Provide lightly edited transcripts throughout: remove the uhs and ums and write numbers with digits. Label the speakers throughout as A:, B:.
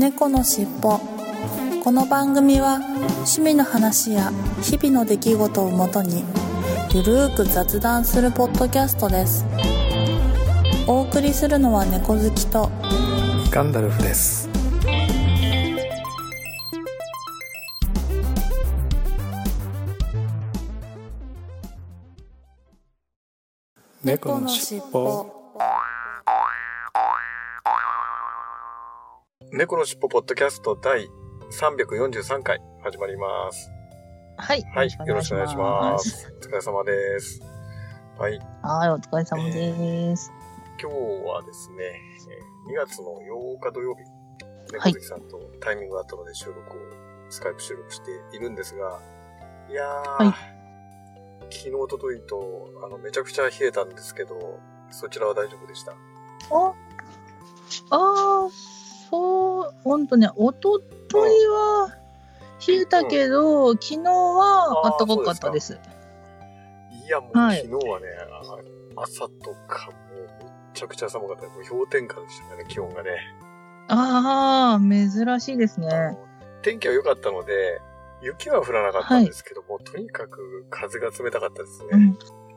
A: 猫のしっぽ。この番組は趣味の話や日々の出来事をもとにゆるーく雑談するポッドキャストです。お送りするのは猫好きと
B: ガンダルフです。猫のしっぽ。猫のしっぽポッドキャスト第343回始まります。
C: はい、
B: はい、よろしくお願いします。お疲れ様です。はい、
C: お疲れ様です。
B: 今日はですね、2月の8日土曜日、猫好きさんとタイミングアットのでスカイプ収録しているんですが、いやー、昨日、一昨日とめちゃくちゃ冷えたんですけど、そちらは大丈夫でした？
C: そう、ほんとね、おとといは冷えたけど、昨日は暖かかったです。
B: いや、もう昨日はね、朝とかもうめちゃくちゃ寒かった。もう氷点下でしたね、気温がね。
C: 珍しいですね。
B: 天気は良かったので、雪は降らなかったんですけども、とにかく風が冷たかったですね。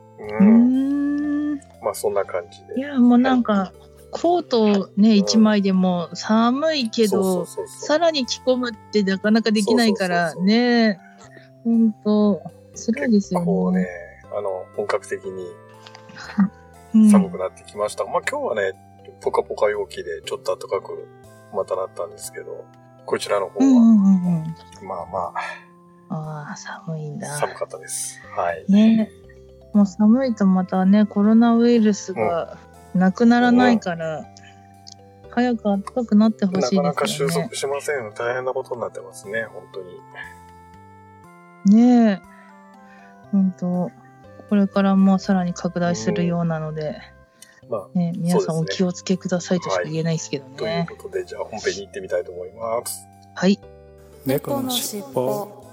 B: まあそんな感じで。
C: いや、もうなんか、コートね、一枚でも寒いけど、さらに着込むってなかなかできないからね、ほんと、辛いですよね。
B: 結構ね、本格的に寒くなってきました。まあ今日はね、ポカポカ陽気でちょっと暖かくまたなったんですけど、こちらの方は、まあ
C: 寒いんだ。
B: 寒かったです。はい。
C: ね、もう寒いとまたね、コロナウイルスがなくならないから、早く暖かくなってほしいですよね。
B: なかなか収束しません。大変なことになってますね、本当に。
C: ねえ、本当これからもさらに拡大するようなので、皆さんお気をつけくださいとしか言えないですけどね。
B: ということで、じゃあ本編に行ってみたいと思います。
C: はい。
A: 猫のしっぽ。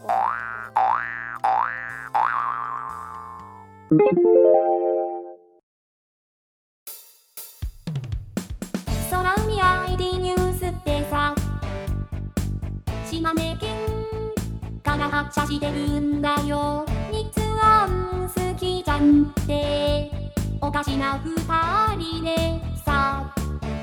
D: 空海 ID ニュースってさ、島根県から発車してるんだよ。日安好きじゃんっておかしな二人でさ。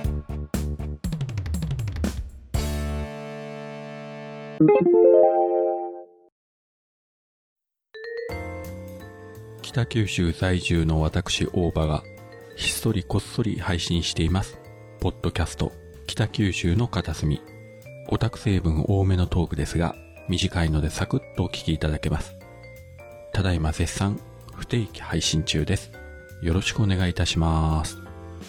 E: 北九州在住の私大場がひっそりこっそり配信していますポッドキャスト北九州の片隅。オタク成分多めのトークですが短いのでサクッとお聞きいただけます。ただいま絶賛不定期配信中です。よろしくお願いいたします。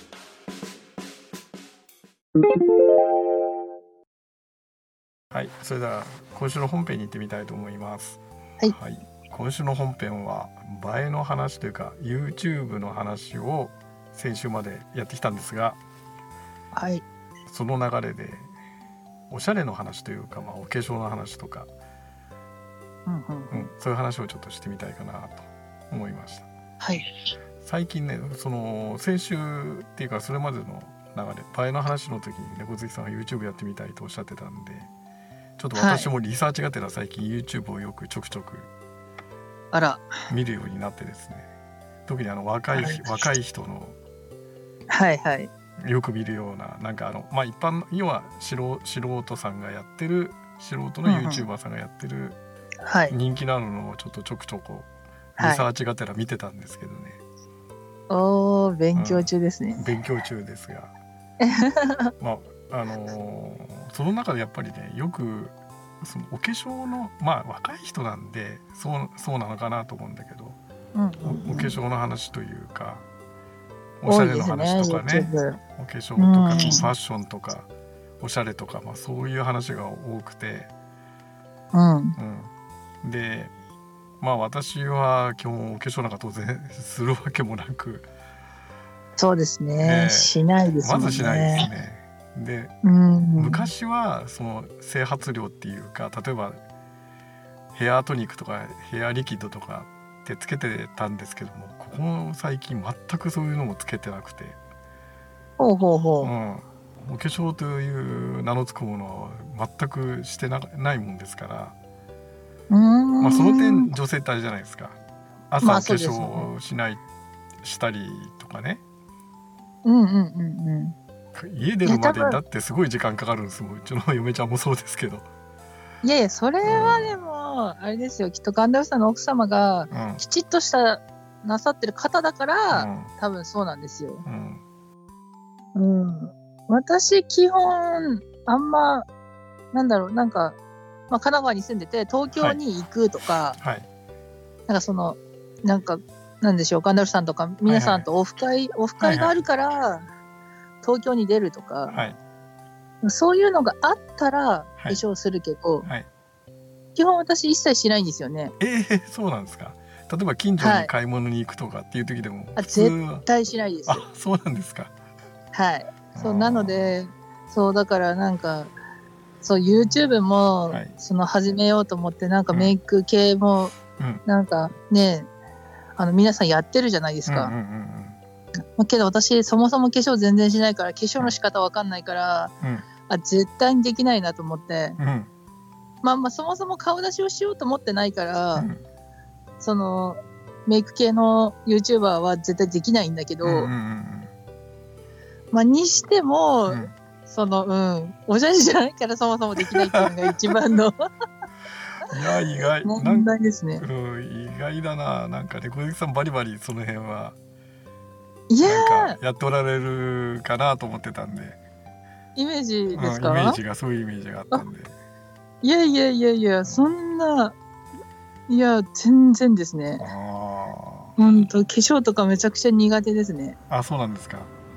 B: はい、それでは今週の本編に行ってみたいと思います。
C: はい、
B: 今週の本編は映えの話というか YouTube の話を先週までやってきたんですが、その流れでおしゃれの話というか、お化粧の話とか、そういう話をちょっとしてみたいかなと思いました。最近ね、先週っていうかそれまでの流れ、映えの話の時に猫好きさんが YouTube やってみたいとおっしゃってたんで、ちょっと私もリサーチがてら最近 YouTube をよくちょくちょく見るようになってですね、特に若い人のよく見るような、なんか一般要は素人さんがやってる、素人の YouTuber さんがやってる人気なのをちょっとちょくちょくリサーチがてら見てたんですけどね。
C: 勉強中ですね。
B: 勉強中ですがその中でやっぱりね、よくそのお化粧の若い人なんでそうなのかなと思うんだけど、お化粧の話というかおしゃれの話とかね、お化粧とかファッションとかおしゃれとか、そういう話が多くて、で私は基本お化粧なんか当然するわけもなく、
C: そうですね、しないですもんね。
B: まずしないですね。で、昔はその整髪料っていうか、例えばヘアトニックとかヘアリキッドとかってつけてたんですけども、ここ最近全くそういうのもつけてなくて、 お化粧という名の付くものは全くしてないもんですから、その点女性ってあれじゃないですか。朝化粧しない、したりとかね。家出るまでだってすごい時間かかるんですもん。うちの嫁ちゃんもそうですけど。
C: いやいや、それはでもあれですよ、きっとガンダルフさんの奥様がきちっとしたなさってる方だから、多分そうなんですよ。私基本あんまなんだろう、なんか、神奈川に住んでて東京に行くとか、なんかそのなんかなんでしょう、ガンダルフさんとか皆さんとオフ会があるから、東京に出るとか、そういうのがあったら化粧するけど、基本私一切しないんですよね。
B: そうなんですか。例えば近所に買い物に行くとかっていう時でも
C: 絶対しないです。
B: そうなんですか。
C: そうなので、そうだからなんかそう YouTube もその始めようと思って、なんかメイク系もなんかね、皆さんやってるじゃないですか。けど私そもそも化粧全然しないから、化粧の仕方わかんないから、絶対にできないなと思って、そもそも顔出しをしようと思ってないから、そのメイク系の YouTuber は絶対できないんだけど、にしても、そのおしゃれじゃないからそもそもできないっていうのが一番の
B: いや意外
C: 問題ですね。
B: 意外だな。なんかね、小関さんバリバリその辺は
C: なん
B: かやっておられるかなと思ってたんで。
C: イメージですか？
B: イメージがそういうイメージがあったんで。
C: いやそんな、いや全然ですね。本当化粧とかめちゃくちゃ苦手ですね。
B: そうなんですか。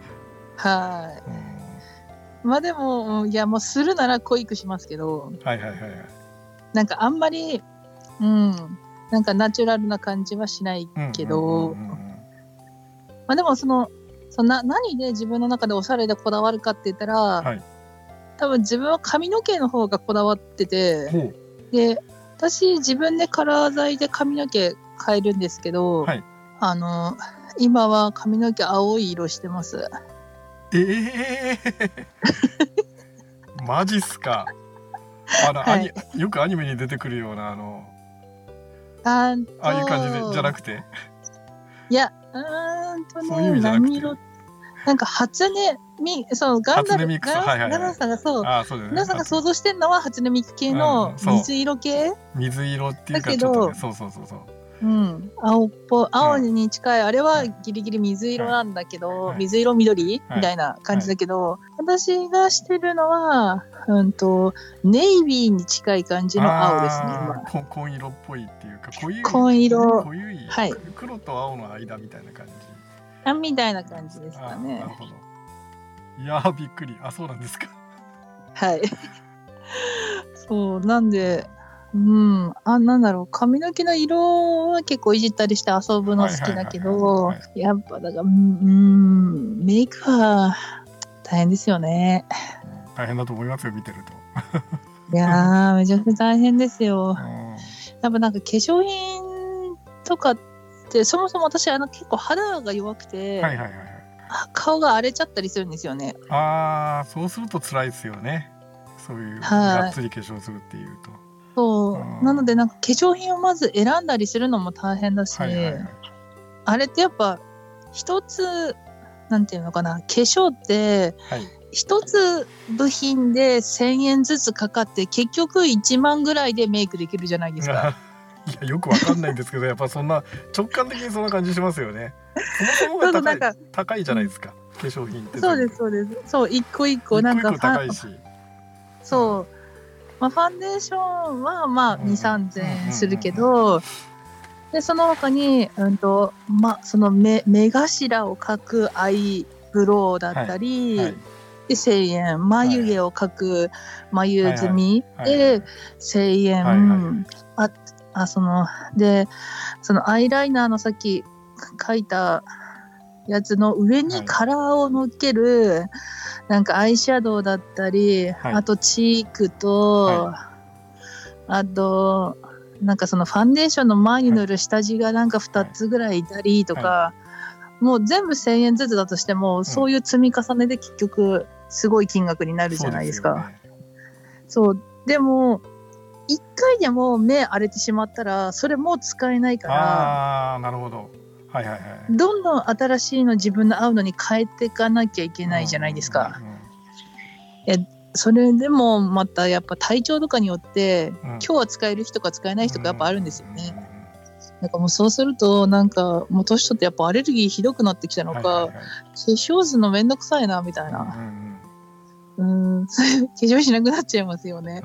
C: でもいやもうするなら濃いくしますけど、なんかあんまりなんかナチュラルな感じはしないけど、でも何で自分の中でおしゃれでこだわるかって言ったら、多分自分は髪の毛の方がこだわってて、で私自分でカラー剤で髪の毛変えるんですけど、今は髪の毛青い色してます。
B: マジっすか。よくアニメに出てくるようなああいう感じでじゃなくて、
C: いや
B: そういう意味じゃなくて、
C: なんか初音ミそのガンダルガナさんが皆さんが想像してるのは初音ミク系の水色系、
B: 水色っていうかちょっとね、そう
C: 青に近い、あれはギリギリ水色なんだけど、水色緑みたいな感じだけど、私がしてるのはネイビーに近い感じの青ですね。
B: 今紺色っぽいっていうか、
C: 紺色、
B: 黒と青の間みたいな感じ
C: みたいな感じですかね。
B: なるほど。いやびっくり。そうなんですか。
C: そうなんで、なんだろう、髪の毛の色は結構いじったりして遊ぶの好きだけど、やっぱだからメイクは大変ですよね。
B: 大変だと思いますよ、見てる
C: と。いやーめちゃくちゃ大変ですよ。やっぱなんか化粧品とかってそもそも私結構肌が弱くて、顔が荒れちゃったりするんですよね。
B: そうすると辛いですよね。そういうがっつり化粧するっていうと。
C: なのでなんか化粧品をまず選んだりするのも大変だし、あれってやっぱ一つなんていうのかな、化粧って一つ部品で1000円ずつかかって結局1万ぐらいでメイクできるじゃないですか。
B: いやよくわかんないんですけど、やっぱそんな直感的にそんな感じしますよね。そもそもが高いじゃないですか、化粧品って。
C: そうそう一個一個なんか
B: 高いし、
C: ファンデーションは2,3000円するけど、でその他にその目頭を描くアイブロウだったり、で1000円、眉毛を描く眉積みで1000円、そのアイライナーのさっき描いたやつの上にカラーを乗っける、なんかアイシャドウだったり、あとチークと、あとなんかそのファンデーションの前に塗る下地がなんか2つぐらいいたりとか、もう全部1000円ずつだとしても、そういう積み重ねで結局すごい金額になるじゃないですか。そう、でも一回でも目荒れてしまったらそれもう使えないから。
B: なるほど。はいはいはい。
C: どんどん新しいの自分の合うのに変えていかなきゃいけないじゃないですか。それでもまたやっぱ体調とかによって、今日は使える日とか使えない日とかやっぱあるんですよね。なんかもうそうするとなんかもう年取ってやっぱアレルギーひどくなってきたのか、化粧するのめんどくさいなみたいな、化粧しなくなっちゃいますよね。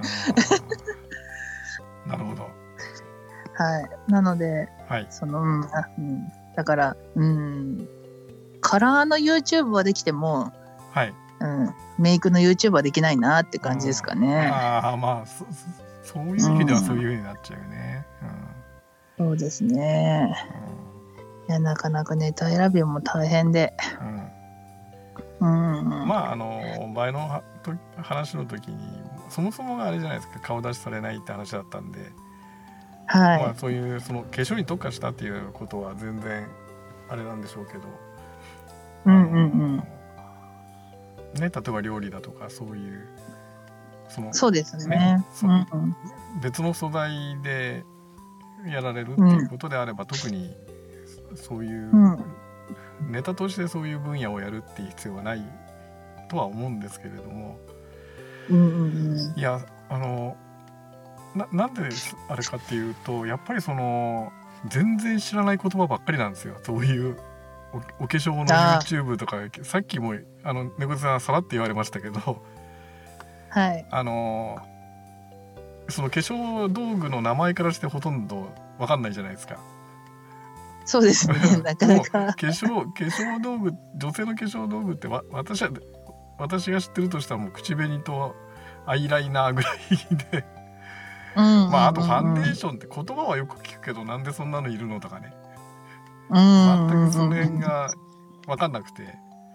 B: なるほど。
C: はい。なので、その、だから、カラーの YouTube はできても、メイクの YouTube はできないなって感じですかね。
B: まあそういう意味ではそういう風になっちゃうよね。
C: そうですね。いや、なかなかネタ選びも大変で。
B: まあ前の話の時にそもそもがあれじゃないですか、顔出しされないって話だったんで、まあそういうその化粧に特化したっていうことは全然あれなんでしょうけど、ね、例えば料理だとかそういう
C: そうですね。
B: 別の素材でやられるっていうことであれば、特にそういうネタとしてそういう分野をやるっていう必要はないとは思うんですけれども、いやなんであれかっていうと、やっぱり全然知らない言葉ばっかりなんですよ。そういうお化粧の YouTube とか、さっきも猫背さんさらって言われましたけど、その化粧道具の名前からしてほとんど分かんないじゃないですか。
C: そうですね。なかなか
B: 化粧道具、女性の化粧道具って私が知ってるとしたらもう口紅とアイライナーぐらいで、あとファンデーションって言葉はよく聞くけど、なんでそんなのいるのとかね、全くその辺が分かんなくて、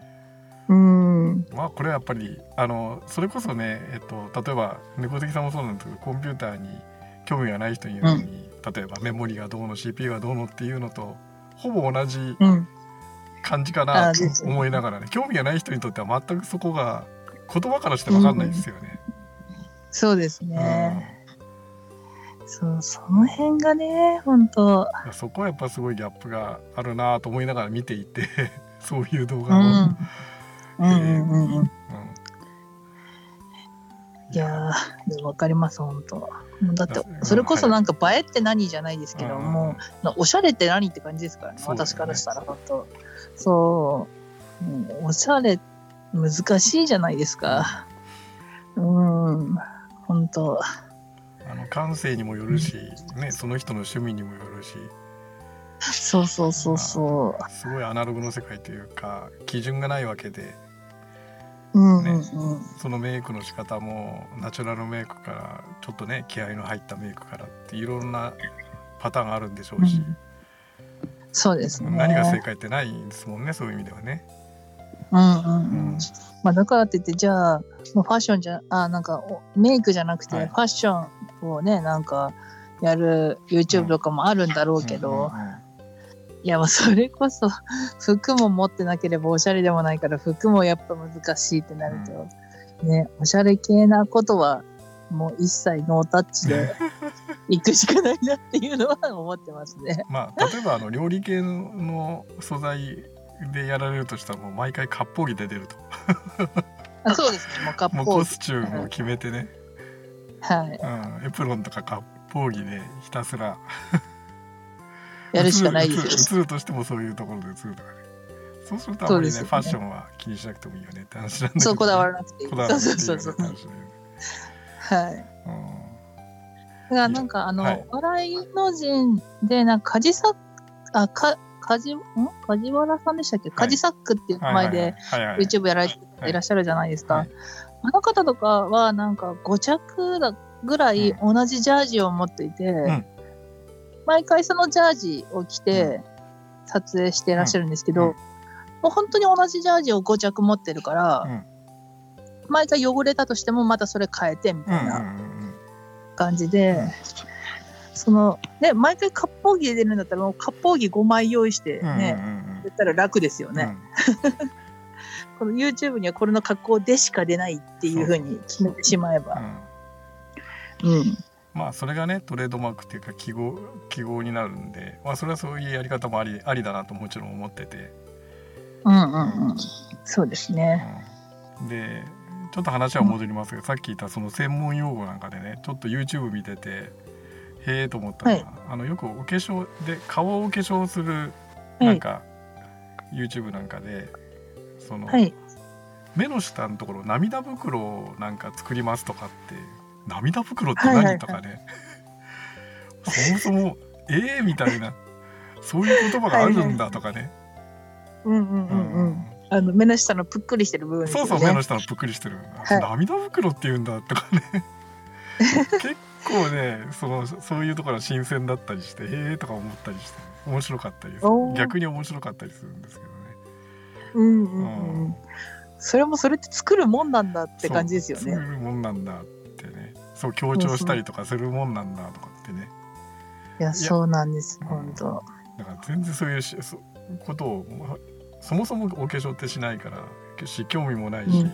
B: まあこれはやっぱりそれこそね、例えば猫好きさんもそうなんですけど、コンピューターに興味がない人に言うのに、例えばメモリがどうの CPU がどうのっていうのとほぼ同じ感じかなと思いながらね、興味がない人にとっては全くそこが言葉からして分かんないですよね。
C: そうですね。その辺がね、本当
B: そこはやっぱすごいギャップがあるなと思いながら見ていてそういう動画を、
C: いやー、わかります、本当。だってそれこそなんか映えって何じゃないですけども、おしゃれって何って感じですからね、私からしたら。本当そう、おしゃれ難しいじゃないですか。本当
B: 感性にもよるし、ね、その人の趣味にもよるし、
C: そうす
B: ごいアナログの世界というか基準がないわけで、そのメイクの仕方もナチュラルメイクからちょっとね気合いの入ったメイクからっていろんなパターンがあるんでしょうし、
C: そうですね、
B: 何が正解ってないんですもんね、そういう意味ではね。
C: まあ、だからって言ってじゃあファッションなんかメイクじゃなくてファッションをねなんかやる YouTube とかもあるんだろうけど、いやそれこそ服も持ってなければおしゃれでもないから、服もやっぱ難しいってなると、ね、おしゃれ系なことはもう一切ノータッチで行くしかないなっていうのは思ってますね。
B: まあ例えば料理系の素材でやられるとしたらもう毎回割烹着で出ると
C: そうですね、もう割烹着、
B: もうコスチュームを決めてね、エプロンとか割烹着でひたすら
C: やるしかないです
B: よ。映るとしてもそういうところで映るとかね。そうするとあまりねファッションは気にしなくてもいいよねって話なんだけど、
C: そうこだわらなくていい。
B: そう
C: はい。だからなんか笑いの人でなんか梶原さんでしたっけ、カジサックっていう名前で YouTube やられていらっしゃるじゃないですか。あの方とかはなんか5着ぐらい同じジャージを持っていて、毎回そのジャージを着て撮影していらっしゃるんですけど、もう本当に同じジャージを5着持ってるから、毎回汚れたとしてもまたそれ変えてみたいな感じで、毎回割烹着で出るんだったらもう割烹着5枚用意してね、言ったら楽ですよね。 この YouTube にはこれの格好でしか出ないっていう風に決めてしまえば、
B: まあそれがねトレードマークっていうか記号になるんで、まあそれはそういうやり方もありだなともちろん思ってて、
C: そうですね。
B: でちょっと話は戻りますが、さっき言ったその専門用語なんかでねちょっと YouTube 見ててへえと思ったのは、よくお化粧で顔をお化粧するなんか、YouTube なんかでその、目の下のところ涙袋をなんか作りますとかって、涙袋って何とかね、そもそもみたいな、そういう言葉があるんだとかね。
C: 目の下のぷっくりしてる部分ですよね。
B: そう目の下のぷっくりしてる、涙袋って言うんだとかね結構ねそういうところは新鮮だったりして、へえとか思ったりして面白かったりする、逆に面白かったりするんですけどね。
C: それもそれって作るもんなんだって感じですよね。
B: 作るもんなんだってね、そう強調したりとかするもんなんだとかってね。
C: いやそうなんです本当。
B: だから全然そういうことをそもそもお化粧ってしないから興味もないし、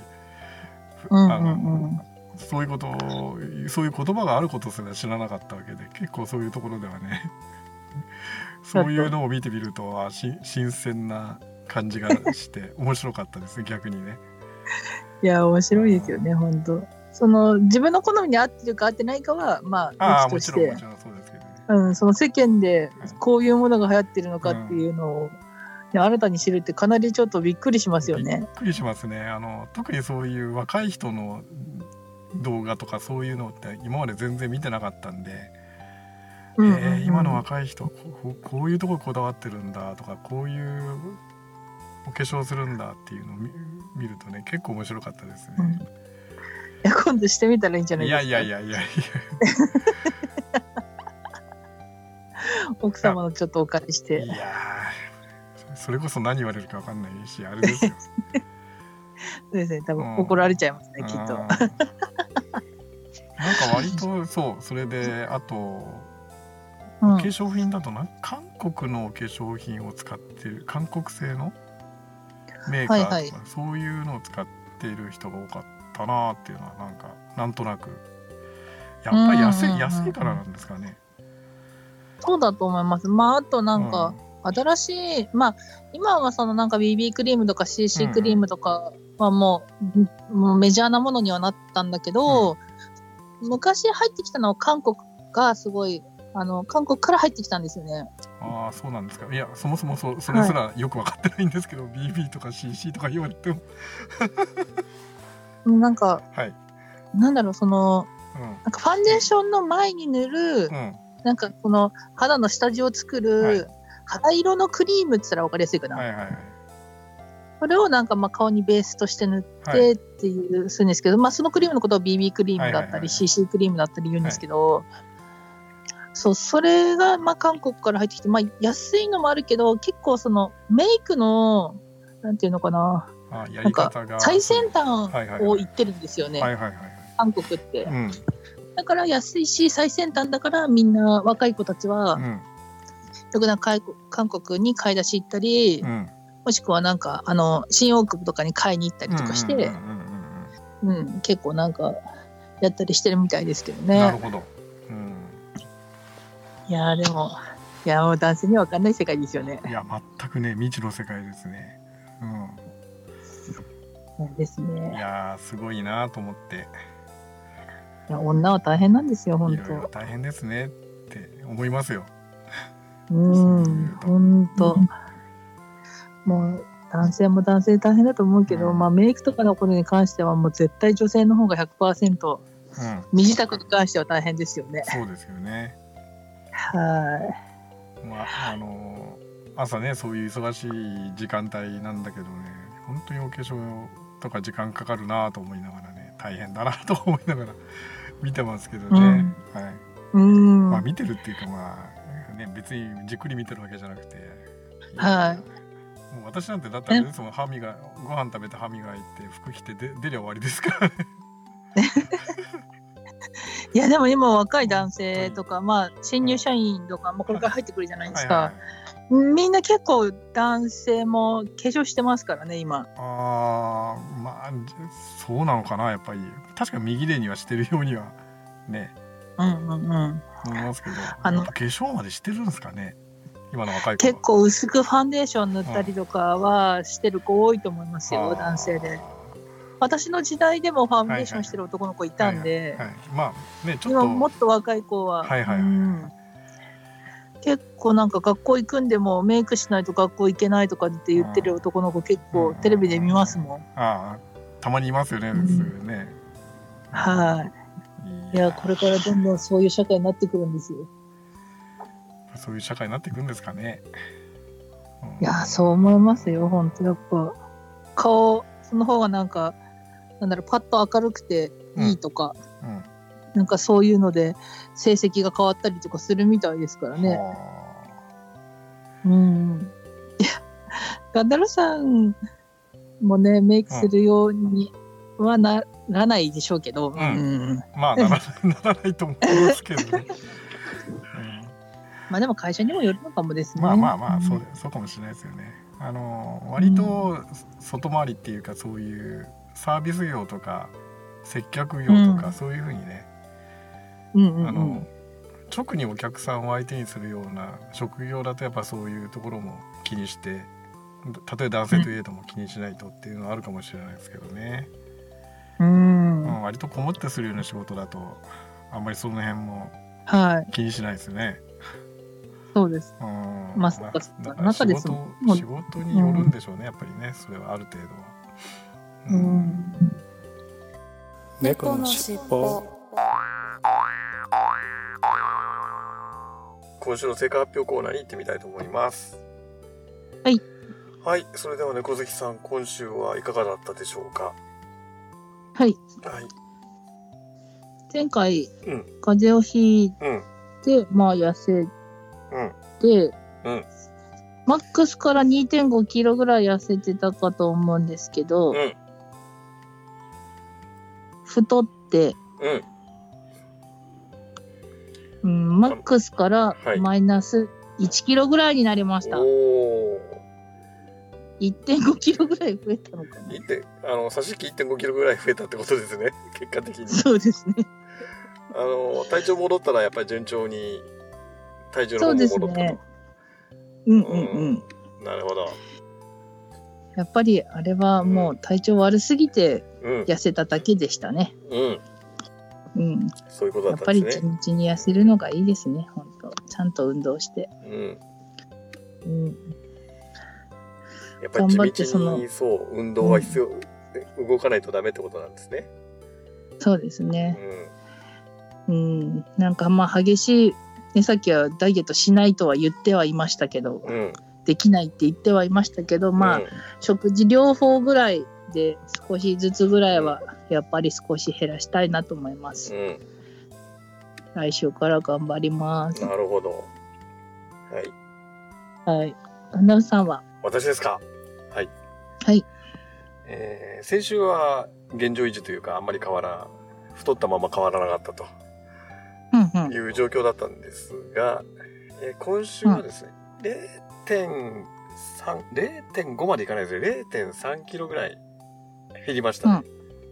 B: そういう言葉があることすら知らなかったわけで、結構そういうところではねそういうのを見てみると新鮮な感じがして面白かったです逆にね。
C: いや面白いですよね本当。その自分の好みに合ってるか合ってないかはまあ別として、
B: もちろんそうですけどね、
C: その世間でこういうものが流行ってるのかっていうのを、新たに知るってかなりちょっとびっくりしますよね。
B: びっくりしますね。特にそういう若い人の動画とかそういうのって今まで全然見てなかったんで、今の若い人こういうところこだわってるんだとか、こういうお化粧するんだっていうのを見るとね結構面白かったですね。
C: いや今度してみたらいいんじゃないですか。
B: いや
C: 奥様のちょっとお借りして。
B: いやそれこそ何言われるか分かんないしあれですよ
C: そうですね、多分怒られちゃいますね、きっと。なんか
B: 割とそれであと、お化粧品だと韓国のお化粧品を使っている韓国製のメーカーとか、そういうのを使っている人が多かったなっていうのはなんとなくやっぱり安いからなんですかね。
C: そうだと思います。あと新しい、今はなんか BB クリームとか CC クリームとかはもうメジャーなものにはなったんだけど、昔入ってきたのは韓国がすごい韓国から入ってきたんですよね。
B: ああそうなんですか。いやそもそもそれすらよく分かってないんですけど、BB とか CC とか言われても
C: なんか、なんだろうなんかファンデーションの前に塗る、なんかこの肌の下地を作る、肌色のクリームって言ったら分かりやすいかな。それをなんか顔にベースとして塗ってっていうするんですけど、そのクリームのことを BB クリームだったり CC クリームだったり言うんですけど、それが韓国から入ってきて、安いのもあるけど結構メイクのなんていうのかな、なんか最先端を言ってるんですよね、韓国って、だから安いし最先端だからみんな若い子たちは、よく韓国に買い出し行ったり、もしくはなんか新大久保とかに買いに行ったりとかして、結構なんかやったりしてるみたいですけどね。
B: なるほど。
C: いやでももう男性には分かんない世界ですよね。
B: いや全くね未知の世界ですね。
C: ですね。
B: いやすごいなと思って。
C: いや女は大変なんですよ本当。
B: いろいろ大変ですねって思いますよ。
C: 本当。もう男性も男性大変だと思うけど、メイクとかのことに関してはもう絶対女性の方が 100%、身支度に関しては大変ですよね。
B: そうですよね。朝ねそういう忙しい時間帯なんだけどね、本当にお化粧とか時間かかるなと思いながらね、大変だなと思いながら見てますけどね。見てるっていうか別にじっくり見てるわけじゃなくて、もう私なんてだったらね、ご飯食べて歯磨いて服着て出りゃ終わりですからね。
C: いやでも今若い男性とか新入社員とかこれから入ってくるじゃないですか。 みんな結構男性も化粧してますからね今。
B: まあそうなのかな、やっぱり確か右手にはしてるようにはね、思いますけど、化粧までしてるんですかね今の若い子。
C: 結構薄くファンデーション塗ったりとかはしてる子多いと思いますよ、男性で。私の時代でもファンデーションしてる男の子いたんで、
B: まあね、ちょっと
C: 今もっと若い子は、結構なんか学校行くんでもメイクしないと学校行けないとかって言ってる男の子結構テレビで見ますもん。
B: たまにいますよね、
C: いや、これからどんどんそういう社会になってくるんですよ。
B: そういう社会になってくるんですかね。
C: いや、そう思いますよ、本当やっぱ顔その方がなんかなんだろう、パッと明るくていいとか、なんかそういうので成績が変わったりとかするみたいですからね。いや、ガンダルさんもねメイクするようにはならないでしょうけど、
B: まあならないと思いますけどね。
C: まあでも会社にもよるのかもですね。
B: まあそうかもしれないですよね。割と外回りっていうか、そういうサービス業とか接客業とか、そういうふうにね、直にお客さんを相手にするような職業だとやっぱそういうところも気にして、たとえ男性といえども気にしないとっていうのはあるかもしれないですけどね。割とこもってするような仕事だとあんまりその辺も気にしないですよね。
C: そうです。まあ、中ですもん。
B: 仕事によるんでしょうね、やっぱりね、それはある程度は。
A: 猫のしっぽ。
B: 今週の成果発表コーナーに行ってみたいと思います。はい、それでは猫好きさん、今週はいかがだったでしょうか。
C: 前回、風邪をひいて、まあ痩せて、マックスから 2.5 キロぐらい痩せてたかと思うんですけど、太って、マックスからマイナス1キロぐらいになりました。1.5 キロぐらい増えたのかな。
B: 差し引き 1.5 キロぐらい増えたってことですね、結果的に。
C: そうですね。
B: 体調戻ったらやっぱり順調に体重の方も戻ったと。そうですね。なるほど。
C: やっぱりあれはもう体調悪すぎて痩せただけでしたね。
B: そういうことだったんですね。
C: やっぱり地道に痩せるのがいいですね、本当。ちゃんと運動して。
B: やっぱり地道に運動は必要、動かないとダメってことなんですね。
C: そうですね。なんかまあ激しい、ね、さっきはダイエットしないとは言ってはいましたけど、できないって言ってはいましたけど、まあ、食事療法ぐらいで少しずつぐらいはやっぱり少し減らしたいなと思います。来週から頑張ります。
B: なるほど。
C: はい。アナウンさんは？
B: 私ですか。はい。先週は現状維持というか、あんまり太ったまま変わらなかったという状況だったんですが、今週はですね、0.5 までいかないですね。0.3 キロぐらい減りましたね。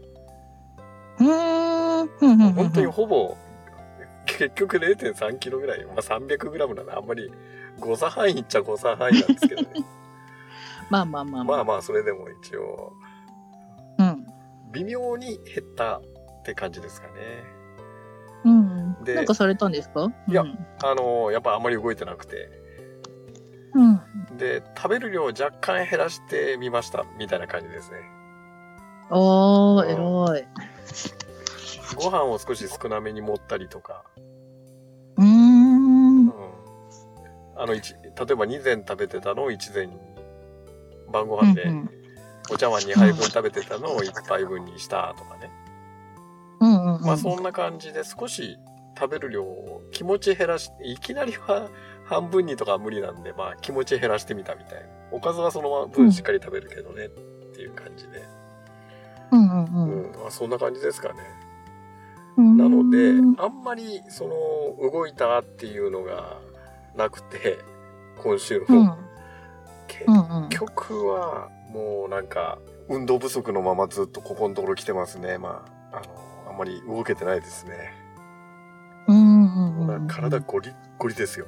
B: 本当にほぼ、結局 0.3 キロぐらい、300グラムならあんまり誤差範囲っちゃ誤差範囲なんですけどね。まあそれでも一応、微妙に減ったって感じですかね。
C: で、なんかされたんですか？
B: いや、やっぱあんまり動いてなくて、で食べる量を若干減らしてみましたみたいな感じですね。
C: 偉い。
B: ご飯を少し少なめに盛ったりとか。例えば2膳食べてたのを1膳に、晩ご飯でお茶碗2杯分食べてたのを1杯分にしたとかね。まあそんな感じで少し食べる量を気持ち減らして、いきなりは半分にとかは無理なんで、まあ気持ち減らしてみたみたいな。おかずはその分しっかり食べるけどねっていう感じで。そんな感じですかね。なので、あんまり動いたっていうのがなくて、 今週
C: うん
B: の。結局はもうなんか運動不足のままずっとここのところ来てますね。まああんまり動けてないですね。体ゴリッゴリですよ。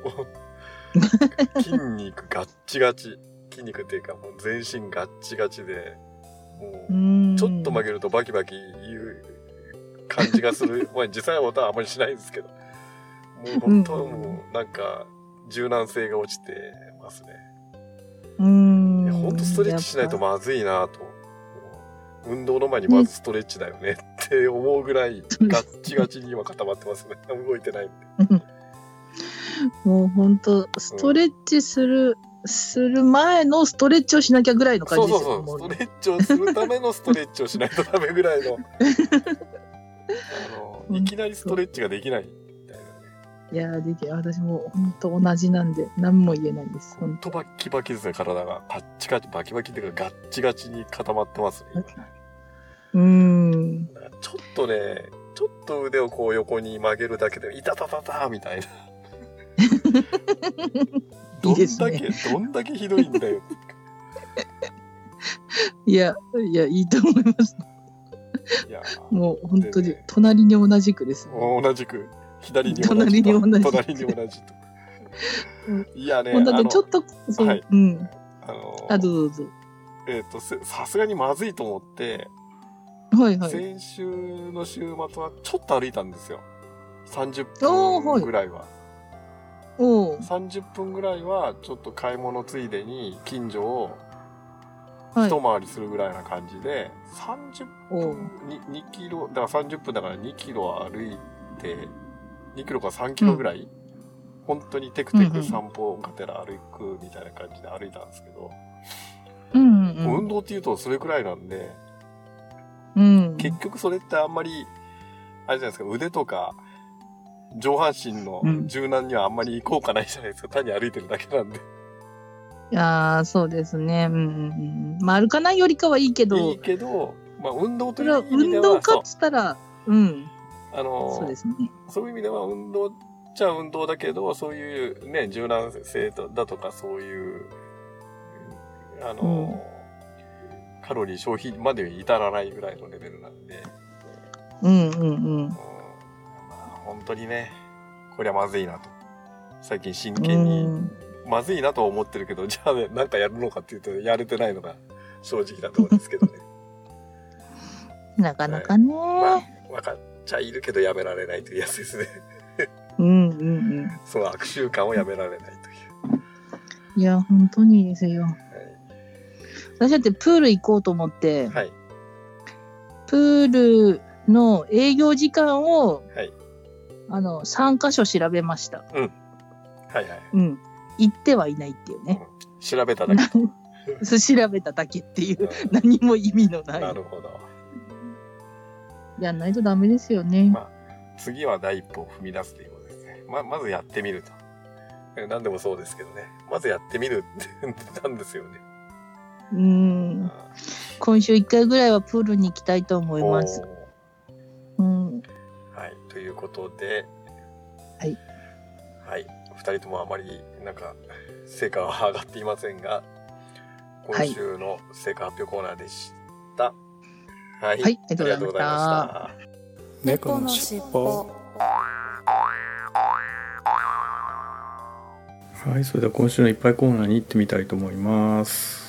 B: 筋肉ガッチガチ。筋肉っていうかもう全身ガッチガチで、もうちょっと曲げるとバキバキいう感じがする。まあ実際は音はあんまりしないんですけど、もう本当はもうなんか柔軟性が落ちてますね。本当ストレッチしないとまずいなと。運動の前にまずストレッチだよねって思うぐらいガッチガチに今固まってますね。動いてないんで。
C: もう本当ストレッチする前のストレッチをしなきゃぐらいの感じですよ。
B: そうストレッチをするためのストレッチをしないとダメぐらいのいきなりストレッチができないみたいなね。
C: いやでき私も本当同じなんで何も言えないです。
B: 本当バッキバキですね。体がカッチカチバキバキっていうかガッチガチに固まってますね。ちょっとね、ちょっと腕をこう横に曲げるだけで、いたたたたみたいな。どんだけひどいんだよ。
C: いや、いいと思います。いやもう本当に、ね、隣に同じくです、ね。
B: 同じく。左に同じと。
C: 隣に同じ
B: と。いやね、
C: もうだってちょっと、
B: はい。
C: どうぞ。
B: さすがにまずいと思って、
C: はいはい。
B: 先週の週末はちょっと歩いたんですよ。30分ぐらいは。30分ぐらいはちょっと買い物ついでに近所を一回りするぐらいな感じで、30分2キロ、だから30分だから2キロ歩いて、2キロか3キロぐらい、本当にテクテク散歩がてら歩くみたいな感じで歩いたんですけど、運動っていうとそれくらいなんで、結局それってあんまり、あれじゃないですか、腕とか上半身の柔軟にはあんまり効果ないじゃないですか。単に歩いてるだけなんで。
C: いやー、そうですね。まあ歩かないよりかはいいけど。
B: まあ運動という意味では。
C: 運動かっつったら、そうですね。
B: そういう意味では運動っちゃ運動だけど、そういうね、柔軟性だとかそういう、カロリー消費までに至らないぐらいのレベルなんで。本当にね、これはまずいなと。最近真剣に、まずいなとは思ってるけど、じゃあね、なんかやるのかっていうと、やれてないのが正直なところですけどね。
C: なかなかね。
B: 分かっちゃいるけどやめられないというやつですね。その悪習慣をやめられないという。
C: いや、本当にですよ。私だってプール行こうと思って、プールの営業時間を、3カ所調べました。行ってはいないっていうね。
B: 調べただけ。
C: 調べただけっていう、何も意味のない。
B: なるほど。
C: やんないとダメですよね。
B: 次は第一歩を踏み出すということですね。まずやってみると。何でもそうですけどね。まずやってみるってなんですよね。
C: 今週1回ぐらいはプールに行きたいと思います。
B: はい、ということで、はい、2人ともあまりなんか成果は上がっていませんが、今週の成果発表コーナーでした。はい、ありがとうございました。
A: 猫のしっぽ。
B: はい、それでは今週のいっぱいコーナーに行ってみたいと思います。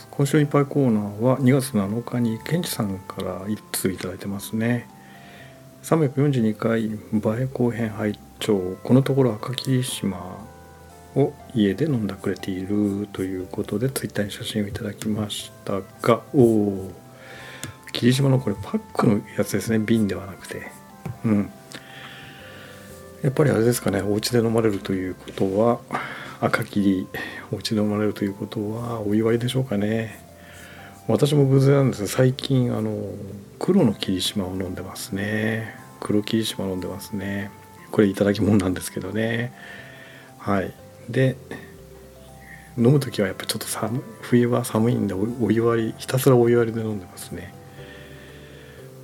B: 今週のいっぱいコーナーは2月7日にケンチさんから1通いただいてますね。342回映え後編拝聴、このところ赤霧島を家で飲んだくれているということでツイッターに写真をいただきましたが、霧島のこれパックのやつですね、瓶ではなくて。やっぱりあれですかね、お家で飲まれるということは、赤霧お家で飲まれるということはお祝いでしょうかね。私も偶然なんですが、最近黒の霧島を飲んでますね。黒霧島飲んでますね。これいただき物なんですけどね。はい。で、飲むときはやっぱちょっと冬は寒いんでお湯割り、ひたすらお湯割りで飲んでますね。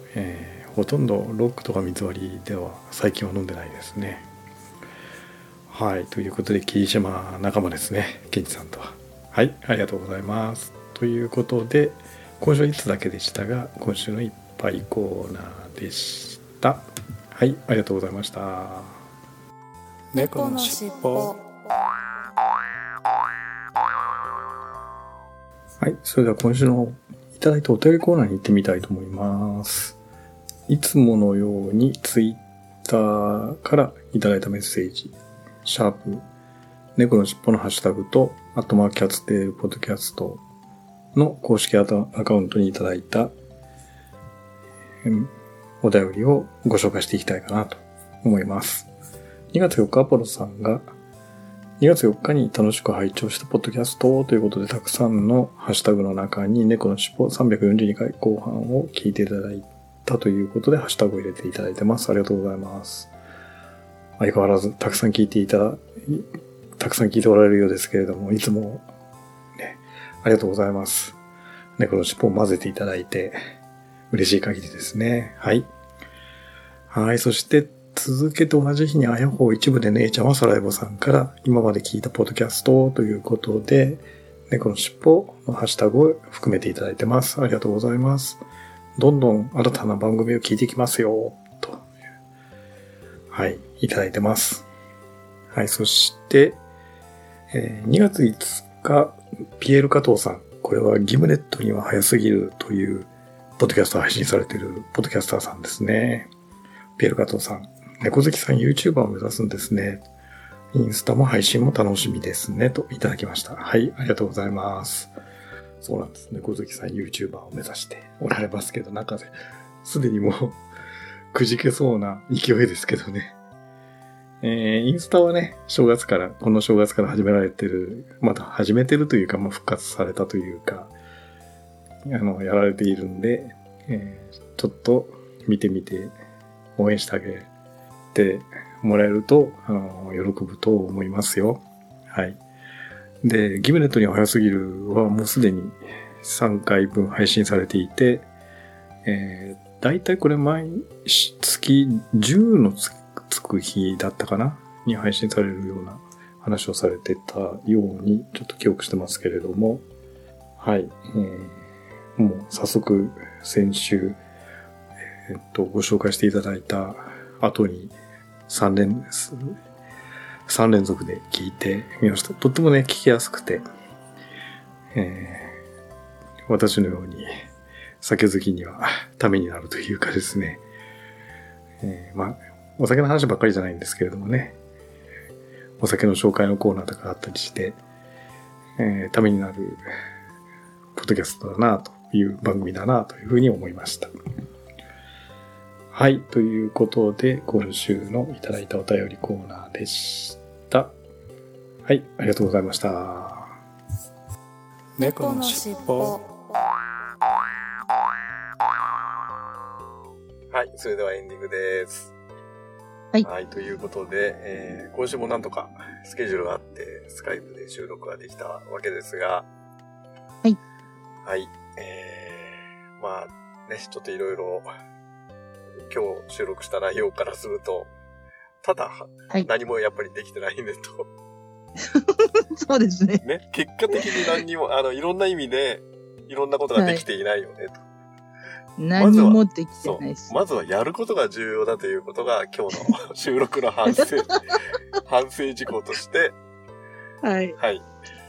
B: ほとんどロックとか水割りでは最近は飲んでないですね。 はい、ということで霧島仲間ですね、ケンジさんとは。はい、ありがとうございます。ということで今週はいつだけでしたが、今週のいっぱいコーナーでした。はい、ありがとうございました。
A: 猫のしっぽ。
B: はい、それでは今週のいただいたお便りコーナーに行ってみたいと思います。いつものようにツイッターからいただいたメッセージ、シャープ猫のしっぽのハッシュタグとキャツテールポッドキャストの公式アカウントにいただいたお便りをご紹介していきたいかなと思います。2月4日アポロさんが2月4日に楽しく拝聴したポッドキャストということで、たくさんのハッシュタグの中に猫のしっぽ342回後半を聞いていただいたということでハッシュタグを入れていただいてます。ありがとうございます。相変わらずたくさん聞いておられるようですけれども、いつもね、ありがとうございます。猫のしっぽを混ぜていただいて嬉しい限りですね。はい。はい、そして続けて同じ日にあやほう一部で姉ちゃんはサラエボさんから今まで聞いたポッドキャストということで、猫のしっぽのハッシュタグを含めていただいてます。ありがとうございます。どんどん新たな番組を聞いていきますよ、と。はい、いただいてます。はい、そして、2月5日、ピエール加藤さん。これはギムネットには早すぎるという、ポッドキャストを配信されているポッドキャスターさんですね。ピエール加藤さん。猫好きさん YouTuber を目指すんですね。インスタも配信も楽しみですね。といただきました。はい、ありがとうございます。そうなんですね。猫好きさん YouTuber を目指しておられますけど、なんかね、すでにもう、くじけそうな勢いですけどね。インスタはね、この正月から始められてる、また始めてるというか、復活されたというか、やられているんで、ちょっと見てみて、応援してあげてもらえると、喜ぶと思いますよ。はい。で、ギムネットには早すぎるはもうすでに3回分配信されていて、だいたいこれ毎月10のつく日だったかなに配信されるような話をされてたようにちょっと記憶してますけれども、はい。もう早速先週、ご紹介していただいた後に3連続で聞いてみました。とってもね、聞きやすくて、私のように酒好きにはためになるというかですね、お酒の話ばっかりじゃないんですけれどもね、お酒の紹介のコーナーとかあったりして、ためになるポッドキャストだなという番組だなというふうに思いました。はい。ということで、今週のいただいたお便りコーナーでした。はい。ありがとうございました。
A: 猫のしっぽ。
B: はい。それではエンディングです。
C: はい。
B: はい。ということで、今週もなんとかスケジュールがあって、スカイプで収録ができたわけですが、
C: はい。
B: はい。ちょっといろいろ、今日収録した内容からすると、ただ、何もやっぱりできてないねと。
C: そうですね。
B: ね、結果的に何にも、いろんな意味で、いろんなことができていないよねと。
C: 何もできてないです。
B: まずはやることが重要だということが、今日の収録の反省事項として、
C: はい。
B: はい。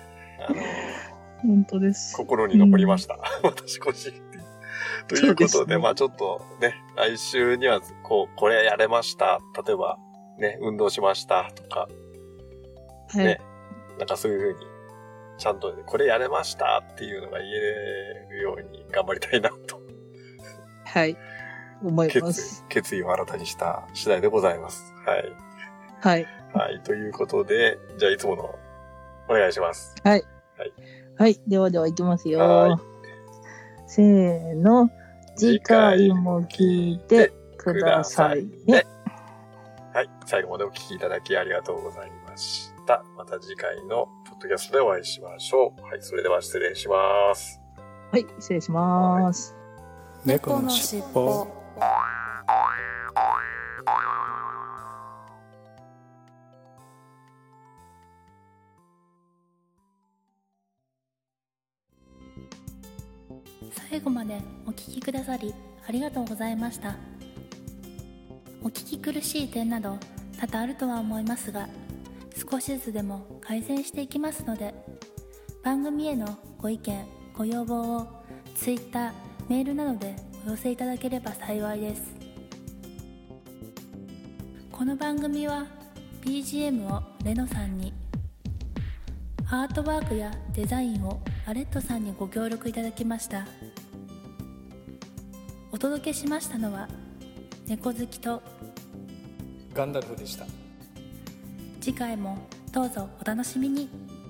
C: 本当です。
B: 心に残りました。私個人。ということで、ちょっとね、来週には、これやれました。例えば、ね、運動しましたとか、ね、なんかそういうふうに、ちゃんと、これやれましたっていうのが言えるように頑張りたいなと。
C: はい。思います。
B: 決意を新たにした次第でございます。はい。
C: はい。
B: はい。ということで、じゃあいつもの、お願いします。
C: はい。
B: はい。
C: はい。では行きますよ。せーの。次回も聞いてくださいね。
B: はい。最後までお聞きいただきありがとうございました。また次回のポッドキャストでお会いしましょう。はい。それでは失礼します。
C: はい。失礼します。
A: 猫のしっぽ。 最後までお聞きくださりありがとうございました。お聞き苦しい点など多々あるとは思いますが、少しずつでも改善していきますので、番組へのご意見ご要望を Twitter、メールなどでお寄せいただければ幸いです。この番組は BGM をレノさんに、アートワークやデザインをアレットさんにご協力いただきました。お届けしましたのは猫好きと
B: ガンダルフでした。
A: 次回もどうぞお楽しみに。